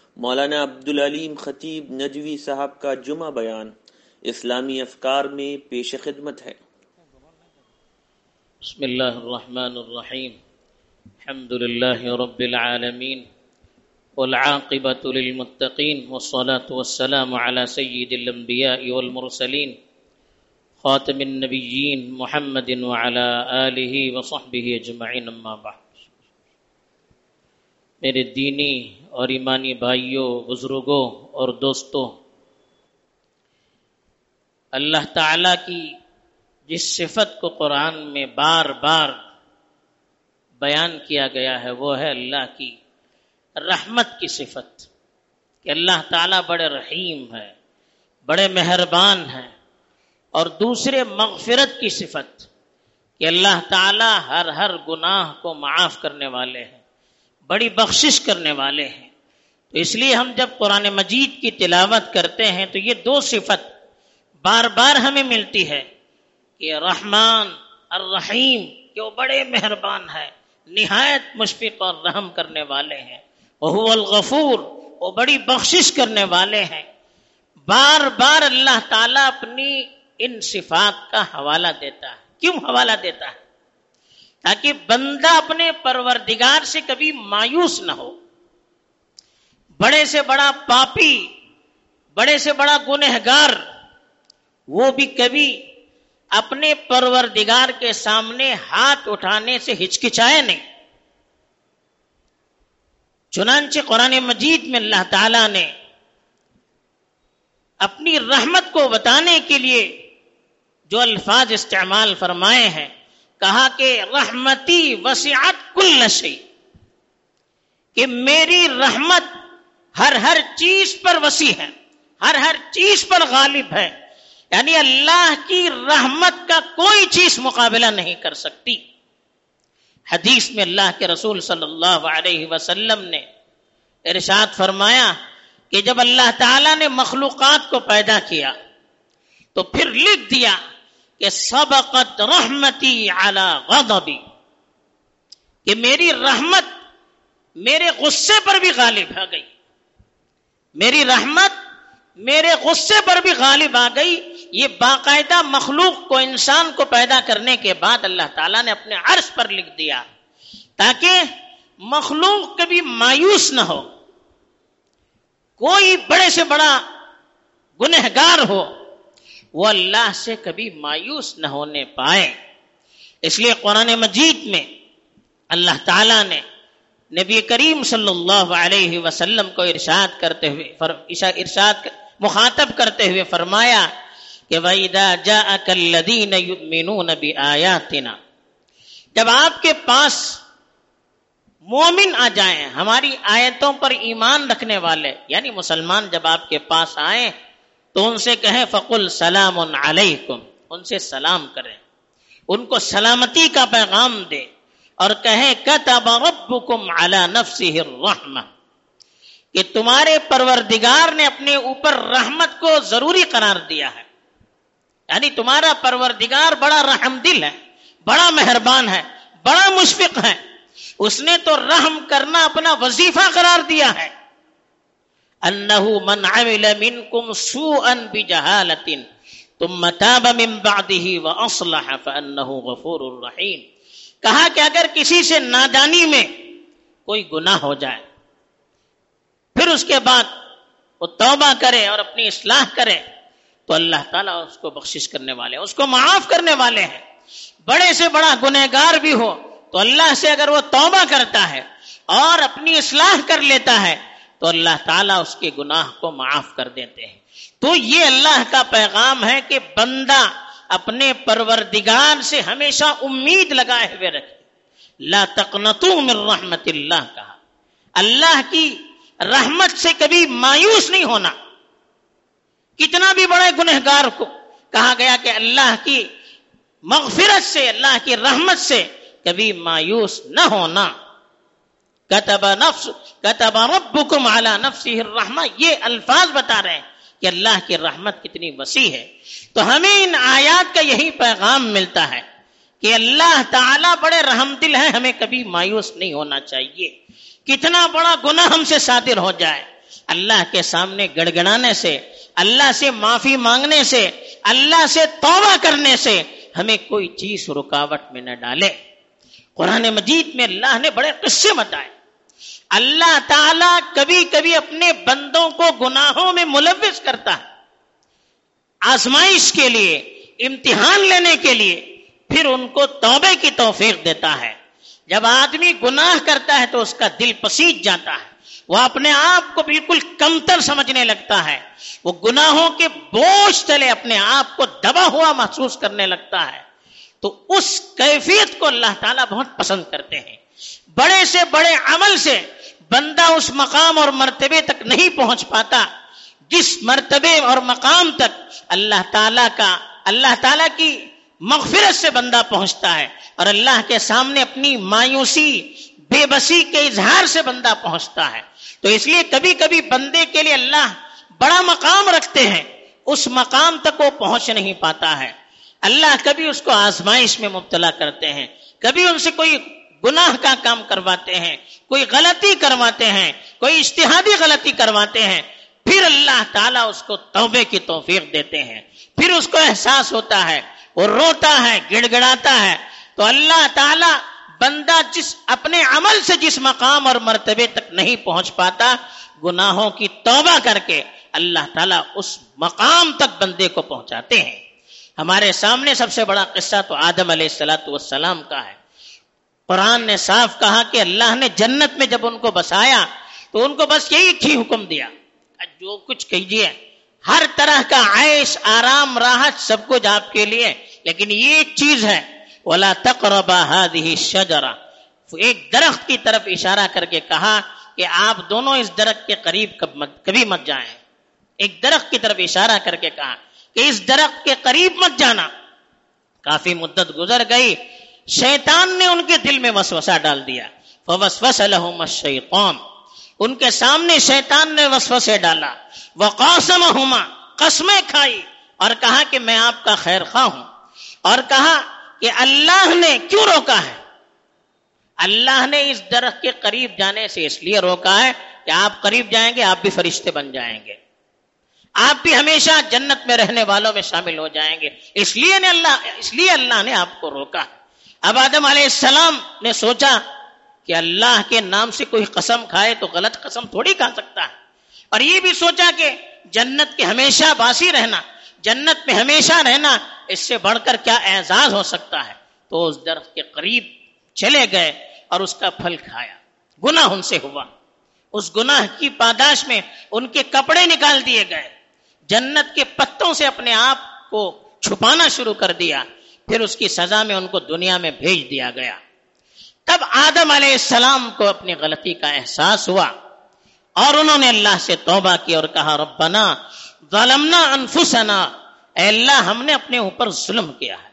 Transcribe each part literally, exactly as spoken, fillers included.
مولانا عبدالعلیم خطیب نجوی صاحب کا جمعہ بیان اسلامی افکار میں پیش خدمت ہے۔ بسم اللہ الرحمن الرحیم، الحمد للہ رب العالمین والعاقبۃ للمتقین والصلاة والسلام علی سید الانبیاء والمرسلین خاتم النبیین محمد وعلی آلہ وصحبہ اجمعین، اما بعد۔ میرے دینی اور ایمانی بھائیوں، بزرگوں اور دوستوں، اللہ تعالیٰ کی جس صفت کو قرآن میں بار بار بیان کیا گیا ہے وہ ہے اللہ کی رحمت کی صفت، کہ اللہ تعالیٰ بڑے رحیم ہے، بڑے مہربان ہے، اور دوسرے مغفرت کی صفت کہ اللہ تعالیٰ ہر ہر گناہ کو معاف کرنے والے ہیں، بڑی بخشش کرنے والے ہیں۔ تو اس لیے ہم جب قرآن مجید کی تلاوت کرتے ہیں تو یہ دو صفت بار بار ہمیں ملتی ہے کہ رحمان الرحیم، کہ وہ بڑے مہربان ہے، نہایت مشفق اور رحم کرنے والے ہیں، وہو الغفور، وہ بڑی بخشش کرنے والے ہیں۔ بار بار اللہ تعالیٰ اپنی ان صفات کا حوالہ دیتا ہے۔ کیوں حوالہ دیتا ہے؟ تاکہ بندہ اپنے پروردگار سے کبھی مایوس نہ ہو۔ بڑے سے بڑا پاپی، بڑے سے بڑا گنہگار، وہ بھی کبھی اپنے پروردگار کے سامنے ہاتھ اٹھانے سے ہچکچائے نہیں۔ چنانچہ قرآن مجید میں اللہ تعالیٰ نے اپنی رحمت کو بتانے کے لیے جو الفاظ استعمال فرمائے ہیں، کہا کہ رحمتی وسعت کل شیء، کہ میری رحمت ہر ہر چیز پر وسیع ہے، ہر ہر چیز پر غالب ہے، یعنی اللہ کی رحمت کا کوئی چیز مقابلہ نہیں کر سکتی۔ حدیث میں اللہ کے رسول صلی اللہ علیہ وسلم نے ارشاد فرمایا کہ جب اللہ تعالیٰ نے مخلوقات کو پیدا کیا تو پھر لکھ دیا کہ سبقت رحمتی علی غضبی، کہ میری رحمت میرے غصے پر بھی غالب آ گئی، میری رحمت میرے غصے پر بھی غالب آ گئی۔ یہ باقاعدہ مخلوق کو، انسان کو پیدا کرنے کے بعد اللہ تعالیٰ نے اپنے عرش پر لکھ دیا تاکہ مخلوق کبھی مایوس نہ ہو، کوئی بڑے سے بڑا گنہگار ہو وہ اللہ سے کبھی مایوس نہ ہونے پائے۔ اس لیے قرآن مجید میں اللہ تعالیٰ نے نبی کریم صلی اللہ علیہ وسلم کو ارشاد کرتے ہوئے ارشاد مخاطب کرتے ہوئے فرمایا کہ وَإِذَا جَاءَكَ الَّذِينَ يُؤْمِنُونَ بِآيَاتِنَا، جب آپ کے پاس مومن آ جائیں، ہماری آیتوں پر ایمان رکھنے والے یعنی مسلمان جب آپ کے پاس آئیں تو ان سے کہیں فَقُلْ سَلَامٌ عَلَيْكُمْ، ان سے سلام کریں، ان کو سلامتی کا پیغام دے اور کہیں كَتَبَ رَبُّكُمْ عَلَى نَفْسِهِ الرَّحْمَةِ، کہ تمہارے پروردگار نے اپنے اوپر رحمت کو ضروری قرار دیا ہے، یعنی تمہارا پروردگار بڑا رحم دل ہے، بڑا مہربان ہے، بڑا مشفق ہے، اس نے تو رحم کرنا اپنا وظیفہ قرار دیا ہے۔ انہ من عمل منکم سوءا بجہالۃ ثم تاب من بعدہ واصلح فانہ غفور رحیم، کہا کہ اگر کسی سے نادانی میں کوئی گناہ ہو جائے پھر اس کے بعد وہ توبہ کرے اور اپنی اصلاح کرے تو اللہ تعالیٰ اس کو بخشش کرنے والے ہیں، اس کو معاف کرنے والے ہیں۔ بڑے سے بڑا گنہگار بھی ہو تو اللہ سے اگر وہ توبہ کرتا ہے اور اپنی اصلاح کر لیتا ہے تو اللہ تعالیٰ اس کے گناہ کو معاف کر دیتے ہیں۔ تو یہ اللہ کا پیغام ہے کہ بندہ اپنے پروردگار سے ہمیشہ امید لگائے ہوئے رکھے۔ لا تقنطوا من رحمت اللہ، کہا اللہ کی رحمت سے کبھی مایوس نہیں ہونا۔ کتنا بھی بڑے گنہگار کو کہا گیا کہ اللہ کی مغفرت سے، اللہ کی رحمت سے کبھی مایوس نہ ہونا۔ کتب نفس کتب ربکم علی نفسہ الرحمہ، یہ الفاظ بتا رہے ہیں کہ اللہ کی رحمت کتنی وسیع ہے۔ تو ہمیں ان آیات کا یہی پیغام ملتا ہے کہ اللہ تعالیٰ بڑے رحم دل ہیں، ہمیں کبھی مایوس نہیں ہونا چاہیے۔ کتنا بڑا گناہ ہم سے صادر ہو جائے، اللہ کے سامنے گڑگڑانے سے، اللہ سے معافی مانگنے سے، اللہ سے توبہ کرنے سے ہمیں کوئی چیز رکاوٹ میں نہ ڈالے۔ قرآن مجید میں اللہ نے بڑے قصے بتائے۔ اللہ تعالیٰ کبھی کبھی اپنے بندوں کو گناہوں میں ملوث کرتا ہے، آزمائش کے لیے، امتحان لینے کے لیے، پھر ان کو توبے کی توفیق دیتا ہے۔ جب آدمی گناہ کرتا ہے تو اس کا دل پسیج جاتا ہے، وہ اپنے آپ کو بالکل کمتر سمجھنے لگتا ہے، وہ گناہوں کے بوجھ تلے اپنے آپ کو دبا ہوا محسوس کرنے لگتا ہے۔ تو اس کیفیت کو اللہ تعالیٰ بہت پسند کرتے ہیں۔ بڑے سے بڑے عمل سے بندہ اس مقام اور مرتبے تک نہیں پہنچ پاتا جس مرتبے اور مقام تک اللہ تعالیٰ کا اللہ تعالیٰ کی مغفرت سے بندہ پہنچتا ہے، اور اللہ کے سامنے اپنی مایوسی، بے بسی کے اظہار سے بندہ پہنچتا ہے۔ تو اس لیے کبھی کبھی بندے کے لیے اللہ بڑا مقام رکھتے ہیں، اس مقام تک وہ پہنچ نہیں پاتا ہے۔ اللہ کبھی اس کو آزمائش میں مبتلا کرتے ہیں، کبھی ان سے کوئی گناہ کا کام کرواتے ہیں، کوئی غلطی کرواتے ہیں، کوئی اجتہادی غلطی کرواتے ہیں، پھر اللہ تعالیٰ اس کو توبے کی توفیق دیتے ہیں، پھر اس کو احساس ہوتا ہے، وہ روتا ہے، گڑ گڑاتا ہے۔ تو اللہ تعالیٰ بندہ جس اپنے عمل سے جس مقام اور مرتبے تک نہیں پہنچ پاتا، گناہوں کی توبہ کر کے اللہ تعالیٰ اس مقام تک بندے کو پہنچاتے ہیں۔ ہمارے سامنے سب سے بڑا قصہ تو آدم علیہ الصلوۃ والسلام کا ہے۔ قرآن نے صاف کہا کہ اللہ نے جنت میں جب ان کو بسایا تو ان کو بس یہی ایک ہی حکم دیا، جو کچھ کیجیے، ہر طرح کا عیش، آرام، راحت سب کچھ آپ کے لیے، لیکن یہ ایک چیز ہے، وَلَا تَقْرَبَا هَذِهِ الشَّجَرَةَ، ایک درخت کی طرف اشارہ کر کے کہا کہ آپ دونوں اس درخت کے قریب کبھی مت جائیں۔ ایک درخت کی طرف اشارہ کر کے کہا کہ اس درخت کے قریب مت جانا۔ کافی مدت گزر گئی، شیطان نے ان کے دل میں وسوسہ ڈال دیا، فوسوس لہم الشیطان، ان کے سامنے شیطان نے وسوسے ڈالا، وقاسمہما، قسمیں کھائی اور کہا کہ میں آپ کا خیر خواہ ہوں، اور کہا کہ اللہ نے کیوں روکا ہے؟ اللہ نے اس درخت کے قریب جانے سے اس لیے روکا ہے کہ آپ قریب جائیں گے آپ بھی فرشتے بن جائیں گے، آپ بھی ہمیشہ جنت میں رہنے والوں میں شامل ہو جائیں گے، اس لیے نے اللہ اس لیے اللہ نے آپ کو روکا۔ اب آدم علیہ السلام نے سوچا کہ اللہ کے نام سے کوئی قسم کھائے تو غلط قسم تھوڑی کھا سکتا ہے، اور یہ بھی سوچا کہ جنت کے ہمیشہ باسی رہنا، جنت میں ہمیشہ رہنا، اس سے بڑھ کر کیا اعزاز ہو سکتا ہے۔ تو اس درخت کے قریب چلے گئے اور اس کا پھل کھایا، گناہ ان سے ہوا، اس گناہ کی پاداش میں ان کے کپڑے نکال دیے گئے، جنت کے پتوں سے اپنے آپ کو چھپانا شروع کر دیا، پھر اس کی سزا میں ان کو دنیا میں بھیج دیا گیا۔ تب آدم علیہ السلام کو اپنی غلطی کا احساس ہوا اور انہوں نے اللہ سے توبہ کی اور کہا ربنا ظلمنا انفسنا، اے اللہ ہم نے اپنے اوپر ظلم کیا ہے،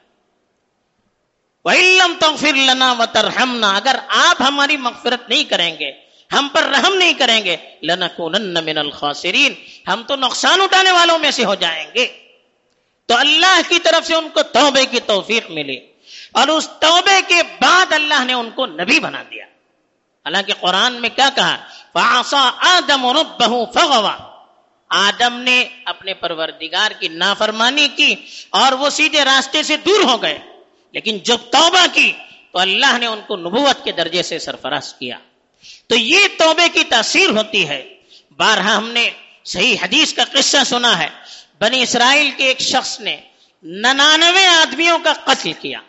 وَإِن لَّمْ تَغْفِرْ لَنَا وَتَرْحَمْنَا، اگر آپ ہماری مغفرت نہیں کریں گے، ہم پر رحم نہیں کریں گے، لَنَكُونَنَّ مِنَ الْخَاسِرِينَ، ہم تو نقصان اٹھانے والوں میں سے ہو جائیں گے۔ تو اللہ کی طرف سے ان کو توبے کی توفیق ملی، اور اس توبے کے بعد اللہ نے ان کو نبی بنا دیا۔ حالانکہ قرآن میں کیا کہا، فَعَصَىٰ آدَمُ رَبَّهُ فَغَوَىٰ، آدم نے اپنے پروردگار کی نافرمانی کی اور وہ سیدھے راستے سے دور ہو گئے، لیکن جب توبہ کی تو اللہ نے ان کو نبوت کے درجے سے سرفراز کیا۔ تو یہ توبے کی تاثیر ہوتی ہے۔ بارہا ہم نے صحیح حدیث کا قصہ سنا ہے، بنی اسرائیل کے ایک شخص نے ننانوے آدمیوں کا قتل کیا،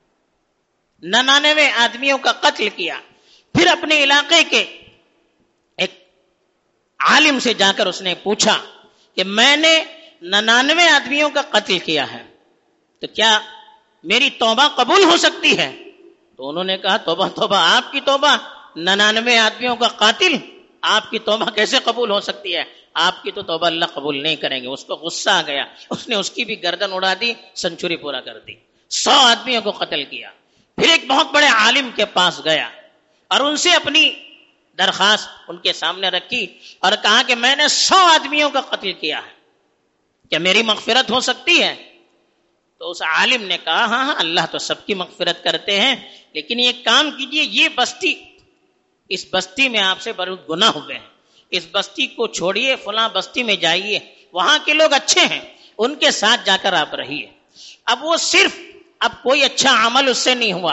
ننانوے آدمیوں کا قتل کیا، پھر اپنے علاقے کے ایک عالم سے جا کر اس نے پوچھا کہ میں نے ننانوے آدمیوں کا قتل کیا ہے، تو کیا میری توبہ قبول ہو سکتی ہے؟ تو انہوں نے کہا توبہ توبہ، آپ کی توبہ، ننانوے آدمیوں کا قاتل، آپ کی توبہ کیسے قبول ہو سکتی ہے؟ آپ کی تو توبہ اللہ قبول نہیں کریں گے۔ اس کو غصہ آ گیا، اس نے اس کی بھی گردن اڑا دی، سنچری پورا کر دی، سو آدمیوں کو قتل کیا۔ پھر ایک بہت بڑے عالم کے پاس گیا اور ان سے اپنی درخواست ان کے سامنے رکھی اور کہا کہ میں نے سو آدمیوں کا قتل کیا ہے، کیا میری مغفرت ہو سکتی ہے؟ تو اس عالم نے کہا ہاں ہاں اللہ تو سب کی مغفرت کرتے ہیں، لیکن یہ کام کیجئے، یہ بستی، اس بستی میں آپ سے بڑے گناہ ہوئے ہیں، اس بستی کو چھوڑیے، فلاں بستی میں جائیے، وہاں کے لوگ اچھے ہیں، ان کے ساتھ جا کر آپ رہیے۔ اب وہ صرف اب کوئی اچھا عمل اس سے نہیں ہوا،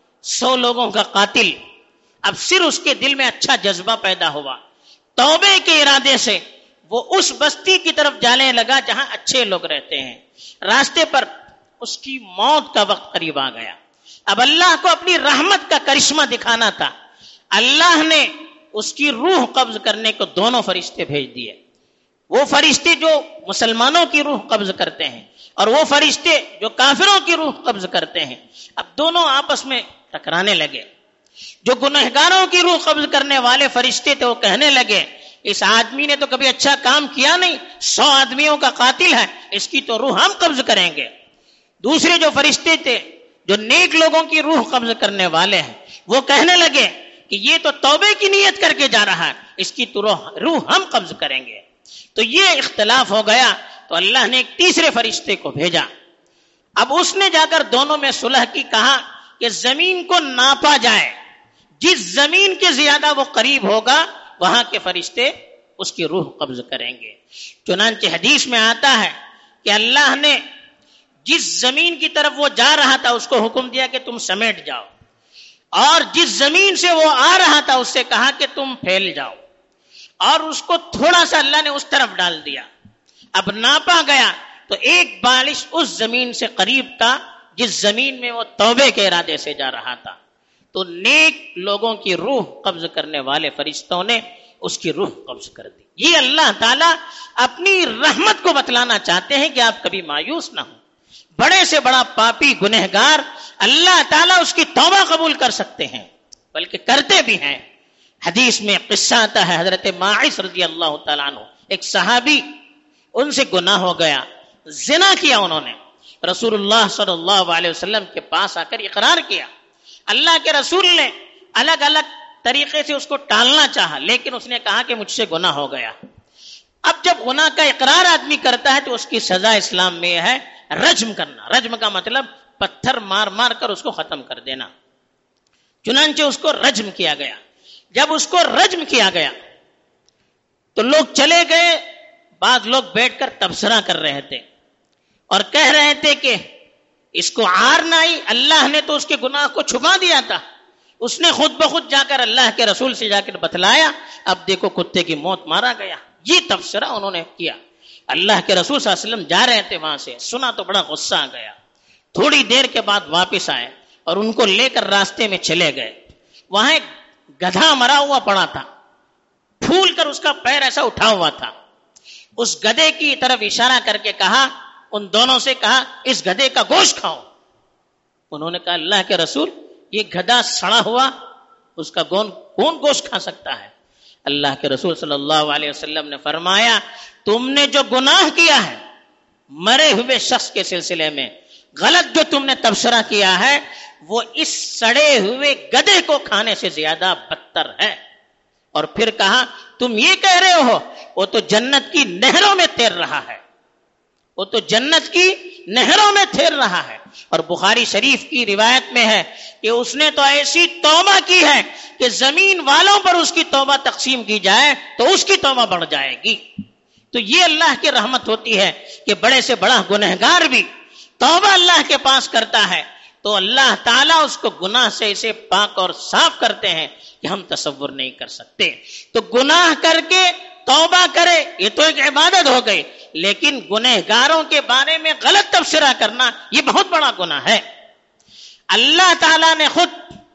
سو لوگوں کا قاتل، اب صرف اس کے دل میں اچھا جذبہ پیدا ہوا، توبے کے ارادے سے وہ اس بستی کی طرف جانے لگا جہاں اچھے لوگ رہتے ہیں۔ راستے پر اس کی موت کا وقت قریب آ گیا۔ اب اللہ کو اپنی رحمت کا کرشمہ دکھانا تھا، اللہ نے اس کی روح قبض کرنے کو دونوں فرشتے بھیج دیے، وہ فرشتے جو مسلمانوں کی روح قبض کرتے ہیں اور وہ فرشتے جو کافروں کی روح قبض کرتے ہیں۔ اب دونوں آپس میں ٹکرانے لگے۔ جو گنہگاروں کی روح قبض کرنے والے فرشتے تھے وہ کہنے لگے اس آدمی نے تو کبھی اچھا کام کیا نہیں، سو آدمیوں کا قاتل ہے، اس کی تو روح ہم قبض کریں گے۔ دوسرے جو فرشتے تھے جو نیک لوگوں کی روح قبض کرنے والے ہیں وہ کہنے لگے کہ یہ تو توبے کی نیت کر کے جا رہا ہے، اس کی تو روح ہم قبض کریں گے۔ تو یہ اختلاف ہو گیا، تو اللہ نے ایک تیسرے فرشتے کو بھیجا۔ اب اس نے جا کر دونوں میں صلح کی، کہا کہ زمین کو ناپا جائے، جس زمین کے زیادہ وہ قریب ہوگا وہاں کے فرشتے اس کی روح قبض کریں گے۔ چنانچہ حدیث میں آتا ہے کہ اللہ نے جس زمین کی طرف وہ جا رہا تھا اس کو حکم دیا کہ تم سمیٹ جاؤ، اور جس زمین سے وہ آ رہا تھا اس سے کہا کہ تم پھیل جاؤ، اور اس کو تھوڑا سا اللہ نے اس طرف ڈال دیا۔ اب ناپا گیا تو ایک بالش اس زمین سے قریب تھا جس زمین میں وہ توبے کے ارادے سے جا رہا تھا۔ تو نیک لوگوں کی روح قبض کرنے والے فرشتوں نے اس کی روح قبض کر دی۔ یہ اللہ تعالیٰ اپنی رحمت کو بتلانا چاہتے ہیں کہ آپ کبھی مایوس نہ ہوں۔ بڑے سے بڑا پاپی گنہگار اللہ تعالیٰ اس کی توبہ قبول کر سکتے ہیں، بلکہ کرتے بھی ہیں۔ حدیث میں قصہ آتا ہے، حضرت ماعز رضی اللہ تعالیٰ عنہ ایک صحابی، ان سے گناہ ہو گیا، زنا کیا انہوں نے، رسول اللہ صلی اللہ علیہ وسلم کے پاس آ کر اقرار کیا۔ اللہ کے رسول نے الگ الگ طریقے سے اس کو ٹالنا چاہا، لیکن اس نے کہا کہ مجھ سے گناہ ہو گیا۔ اب جب گناہ کا اقرار آدمی کرتا ہے تو اس کی سزا اسلام میں ہے رجم کرنا۔ رجم کا مطلب پتھر مار مار کر اس کو ختم کر دینا۔ چنانچہ اس کو رجم کیا گیا۔ جب اس کو رجم کیا گیا تو لوگ چلے گئے، بعض لوگ بیٹھ کر تبصرہ کر رہے تھے اور کہہ رہے تھے کہ اس کو عار نہ آئی، اللہ نے تو اس کے گناہ کو چھپا دیا تھا، اس نے خود بخود جا کر اللہ کے رسول سے جا کر بتلایا، اب دیکھو کتے کی موت مارا گیا۔ یہ تبصرہ انہوں نے کیا۔ اللہ کے رسول صلی اللہ علیہ وسلم جا رہے تھے، وہاں سے سنا تو بڑا غصہ آ گیا۔ تھوڑی دیر کے بعد واپس آئے اور ان کو لے کر راستے میں چلے گئے۔ وہاں ایک گدھا مرا ہوا پڑا تھا، پھول کر اس کا پیر ایسا اٹھا ہوا تھا۔ اس گدھے کی طرف اشارہ کر کے کہا، ان دونوں سے کہا اس گدھے کا گوشت کھاؤ۔ انہوں نے کہا اللہ کے رسول یہ گدھا سڑا ہوا، اس کا کون کون گوشت کھا سکتا ہے؟ اللہ کے رسول صلی اللہ علیہ وسلم نے فرمایا تم نے جو گناہ کیا ہے مرے ہوئے شخص کے سلسلے میں، غلط جو تم نے تبصرہ کیا ہے، وہ اس سڑے ہوئے گدھے کو کھانے سے زیادہ بدتر ہے۔ اور پھر کہا تم یہ کہہ رہے ہو وہ تو جنت کی نہروں میں تیر رہا ہے، وہ تو جنت کی نہروں میں تیر رہا ہے۔ اور بخاری شریف کی روایت میں ہے کہ اس نے تو ایسی توبہ کی ہے کہ زمین والوں پر اس کی توبہ تقسیم کی جائے تو اس کی توبہ بڑھ جائے گی۔ تو یہ اللہ کی رحمت ہوتی ہے کہ بڑے سے بڑا گنہگار بھی توبہ اللہ کے پاس کرتا ہے تو اللہ تعالیٰ اس کو گناہ سے اسے پاک اور صاف کرتے ہیں کہ ہم تصور نہیں کر سکتے۔ تو گناہ کر کے توبہ کرے یہ تو ایک عبادت ہو گئی، لیکن گنہگاروں کے بارے میں غلط تبصرہ کرنا یہ بہت بڑا گناہ ہے۔ اللہ تعالیٰ نے خود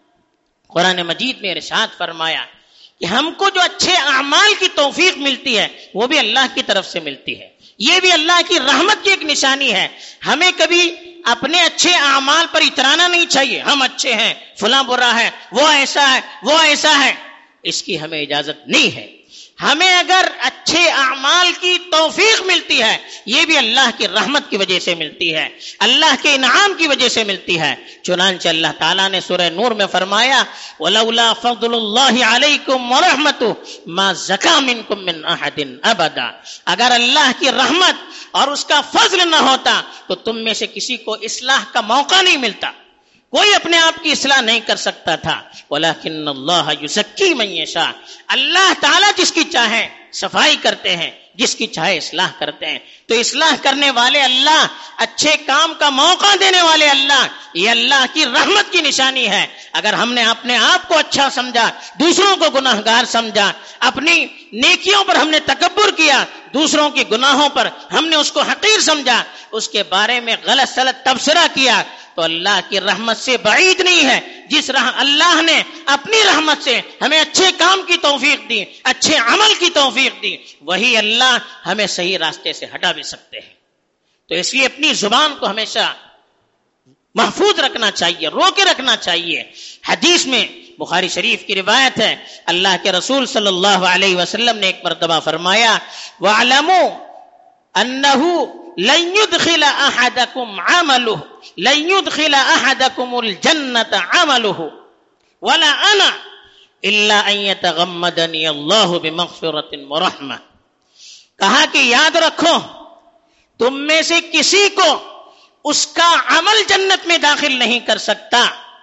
قرآن مجید میں ارشاد فرمایا کہ ہم کو جو اچھے اعمال کی توفیق ملتی ہے وہ بھی اللہ کی طرف سے ملتی ہے، یہ بھی اللہ کی رحمت کی ایک نشانی ہے۔ ہمیں کبھی اپنے اچھے اعمال پر اترانا نہیں چاہیے، ہم اچھے ہیں فلاں برا ہے، وہ ایسا ہے وہ ایسا ہے، اس کی ہمیں اجازت نہیں ہے۔ ہمیں اگر اچھے اعمال کی توفیق ملتی ہے یہ بھی اللہ کی رحمت کی وجہ سے ملتی ہے، اللہ کے انعام کی وجہ سے ملتی ہے۔ چنانچہ اللہ تعالیٰ نے سورہ نور میں فرمایا وَلَوْلَا فَضْلُ اللَّهِ عَلَيْكُمْ وَرَحْمَتُهُ مَا زَكَىٰ مِنْكُمْ مِنْ أَحَدٍ أَبَدًا، اگر اللہ کی رحمت اور اس کا فضل نہ ہوتا تو تم میں سے کسی کو اصلاح کا موقع نہیں ملتا، کوئی اپنے آپ کی اصلاح نہیں کر سکتا تھا. وَلَكِنَّ اللَّهَ يُزَكِّي مَن يَشَاءُ، اللہ تعالیٰ جس کی چاہے صفائی کرتے ہیں، جس کی چاہے اصلاح کرتے ہیں. تو اصلاح کرنے والے اللہ، اچھے کام کا موقع دینے والے اللہ، یہ اللہ کی رحمت کی نشانی ہے. اگر ہم نے اپنے آپ کو اچھا سمجھا، دوسروں کو گناہگار سمجھا، اپنی نیکیوں پر ہم نے تکبر کیا، دوسروں کے گناہوں پر ہم نے اس کو حقیر سمجھا، اس کے بارے میں غلط سلط تبصرہ کیا، تو اللہ کی رحمت سے بعید نہیں ہے. جس رح اللہ نے اپنی رحمت سے ہمیں اچھے کام کی توفیق دی، اچھے عمل کی توفیق دی، وہی اللہ ہمیں صحیح راستے سے ہٹا بھی سکتے ہیں. تو اس لیے اپنی زبان کو ہمیشہ محفوظ رکھنا چاہیے، رو کے رکھنا چاہیے. حدیث میں بخاری شریف کی روایت ہے، اللہ کے رسول صلی اللہ علیہ وسلم نے ایک مرتبہ فرمایا، وَاعْلَمُوا أَنَّهُ لن يدخل احدكم عمله لن يدخل احدكم الجنة عمله ولا انا الا ان يتغمدني الله بمغفرة ورحمة. کہا کہ یاد رکھو تم میں سے کسی کو اس کا عمل جنت میں داخل نہیں کر سکتا.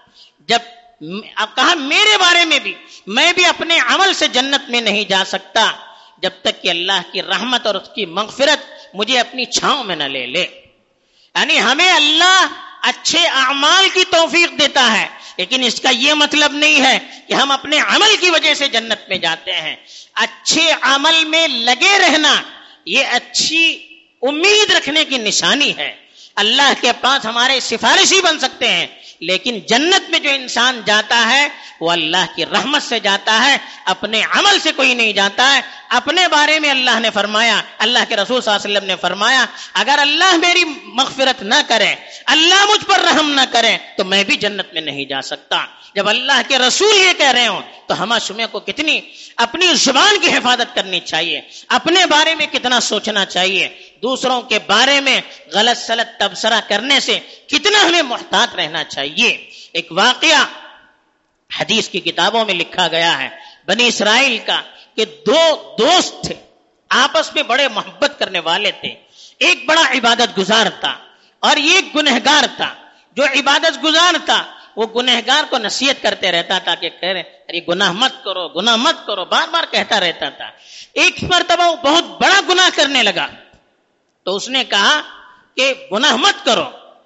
جب کہا میرے بارے میں بھی، میں بھی اپنے عمل سے جنت میں نہیں جا سکتا جب تک کہ اللہ کی رحمت اور اس کی مغفرت مجھے اپنی چھاؤں میں نہ لے لے. یعنی ہمیں اللہ اچھے اعمال کی توفیق دیتا ہے، لیکن اس کا یہ مطلب نہیں ہے کہ ہم اپنے عمل کی وجہ سے جنت میں جاتے ہیں. اچھے عمل میں لگے رہنا یہ اچھی امید رکھنے کی نشانی ہے. اللہ کے پاس ہمارے سفارشی بن سکتے ہیں، لیکن جنت میں جو انسان جاتا ہے وہ اللہ کی رحمت سے جاتا ہے، اپنے عمل سے کوئی نہیں جاتا ہے. اپنے بارے میں اللہ نے فرمایا، اللہ کے رسول صلی اللہ علیہ وسلم نے فرمایا، اگر اللہ میری مغفرت نہ کرے، اللہ مجھ پر رحم نہ کرے تو میں بھی جنت میں نہیں جا سکتا. جب اللہ کے رسول یہ کہہ رہے ہوں تو ہم شمع کو کتنی اپنی زبان کی حفاظت کرنی چاہیے، اپنے بارے میں کتنا سوچنا چاہیے، دوسروں کے بارے میں غلط سلط تبصرہ کرنے سے کتنا ہمیں محتاط رہنا چاہیے. ایک واقعہ حدیث کی کتابوں میں لکھا گیا ہے بنی اسرائیل کا، کہ دو دوست تھے، آپس میں بڑے محبت کرنے والے تھے. ایک بڑا عبادت گزار تھا اور ایک گنہگار تھا. جو عبادت گزار تھا وہ گنہگار کو نصیحت کرتے رہتا تھا کہ کہہ رہے ارے گناہ مت کرو، گناہ مت کرو، بار بار کہتا رہتا تھا. ایک مرتبہ وہ بہت بڑا گناہ کرنے لگا تو اس نے کہا کہ گناہ مت کرو.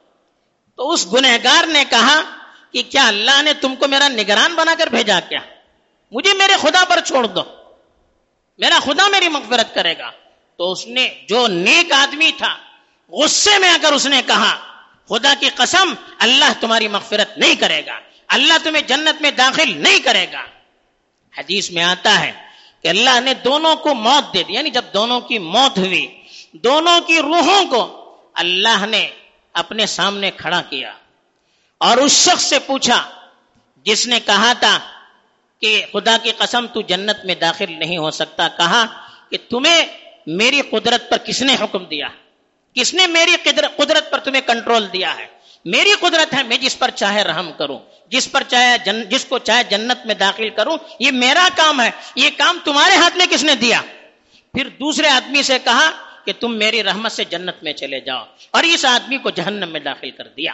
تو اس گنہگار نے کہا کہ کیا اللہ نے تم کو میرا نگران بنا کر بھیجا کیا؟ مجھے میرے خدا پر چھوڑ دو، میرا خدا میری مغفرت کرے گا. تو اس نے، جو نیک آدمی تھا، غصے میں آ کر اس نے کہا خدا کی قسم اللہ تمہاری مغفرت نہیں کرے گا، اللہ تمہیں جنت میں داخل نہیں کرے گا. حدیث میں آتا ہے کہ اللہ نے دونوں کو موت دے دی. یعنی جب دونوں کی موت ہوئی، دونوں کی روحوں کو اللہ نے اپنے سامنے کھڑا کیا اور اس شخص سے پوچھا جس نے کہا تھا کہ خدا کی قسم تو جنت میں داخل نہیں ہو سکتا، کہا کہ تمہیں میری قدرت پر کس نے حکم دیا؟ کس نے میری قدرت پر تمہیں کنٹرول دیا ہے؟ میری قدرت ہے، میں جس پر چاہے رحم کروں، جس پر چاہے جن جس کو چاہے جنت میں داخل کروں، یہ میرا کام ہے. یہ کام تمہارے ہاتھ میں کس نے دیا؟ پھر دوسرے آدمی سے کہا کہ تم میری رحمت سے جنت میں چلے جاؤ، اور اس آدمی کو جہنم میں داخل کر دیا.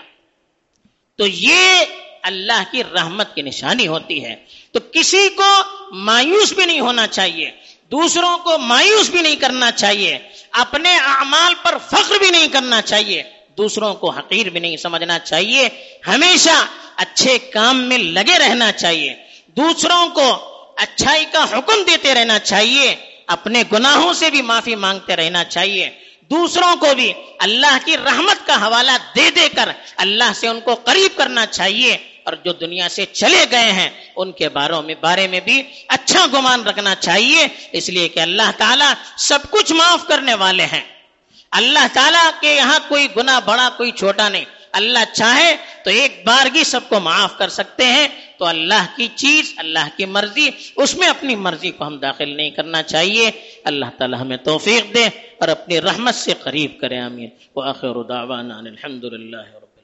تو یہ اللہ کی رحمت کی نشانی ہوتی ہے. تو کسی کو مایوس بھی نہیں ہونا چاہیے، دوسروں کو مایوس بھی نہیں کرنا چاہیے، اپنے اعمال پر فخر بھی نہیں کرنا چاہیے، دوسروں کو حقیر بھی نہیں سمجھنا چاہیے. ہمیشہ اچھے کام میں لگے رہنا چاہیے، دوسروں کو اچھائی کا حکم دیتے رہنا چاہیے، اپنے گناہوں سے بھی معافی مانگتے رہنا چاہیے، دوسروں کو بھی اللہ کی رحمت کا حوالہ دے دے کر اللہ سے ان کو قریب کرنا چاہیے. اور جو دنیا سے چلے گئے ہیں ان کے باروں میں بارے میں بھی اچھا گمان رکھنا چاہیے، اس لیے کہ اللہ تعالیٰ سب کچھ معاف کرنے والے ہیں. اللہ تعالیٰ کے یہاں کوئی گناہ بڑا کوئی چھوٹا نہیں. اللہ چاہے تو ایک بارگی سب کو معاف کر سکتے ہیں. تو اللہ کی چیز، اللہ کی مرضی، اس میں اپنی مرضی کو ہم داخل نہیں کرنا چاہیے. اللہ تعالیٰ ہمیں توفیق دے اور اپنی رحمت سے قریب کرے. آمین. وآخر دعوانا الحمد للہ.